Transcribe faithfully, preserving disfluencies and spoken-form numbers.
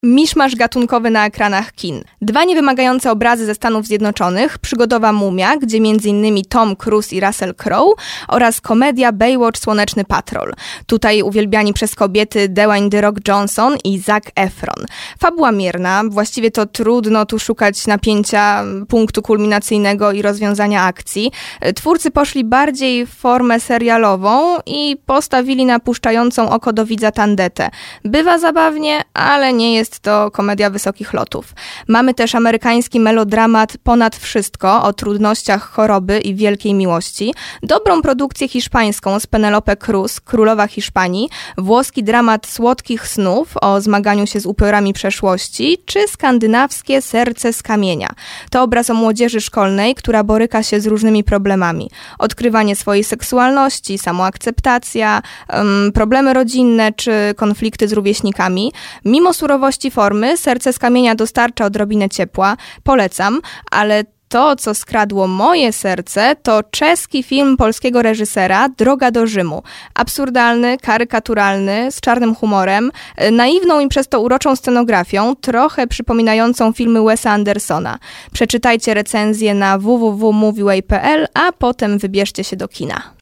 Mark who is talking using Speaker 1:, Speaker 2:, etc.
Speaker 1: Miszmasz gatunkowy na ekranach kin. Dwa niewymagające obrazy ze Stanów Zjednoczonych, przygodowa Mumia, gdzie między innymi Tom Cruise i Russell Crowe, oraz komedia Baywatch Słoneczny Patrol. Tutaj uwielbiani przez kobiety Dwayne The Rock Johnson i Zac Efron. Fabuła mierna, właściwie to trudno tu szukać napięcia, punktu kulminacyjnego i rozwiązania akcji. Twórcy poszli bardziej w formę serialową i postawili na puszczającą oko do widza tandetę. Bywa zabawnie, ale nie jest to komedia wysokich lotów. Mamy też amerykański melodramat Ponad wszystko o trudnościach choroby i wielkiej miłości, dobrą produkcję hiszpańską z Penelope Cruz, Królowa Hiszpanii, włoski dramat Słodkich snów o zmaganiu się z upiorami przeszłości, czy skandynawskie Serce z kamienia. To obraz o młodzieży szkolnej, która boryka się z różnymi problemami. Odkrywanie swojej seksualności, samoakceptacja, um, problemy rodzinne czy konflikty z rówieśnikami. Mimo surowości formy, Serce z kamienia dostarcza odrobinę ciepła. Polecam, ale to, co skradło moje serce, to czeski film polskiego reżysera Droga do Rzymu. Absurdalny, karykaturalny, z czarnym humorem, naiwną i przez to uroczą scenografią, trochę przypominającą filmy Wesa Andersona. Przeczytajcie recenzję na w w w kropka movieway kropka p l, a potem wybierzcie się do kina.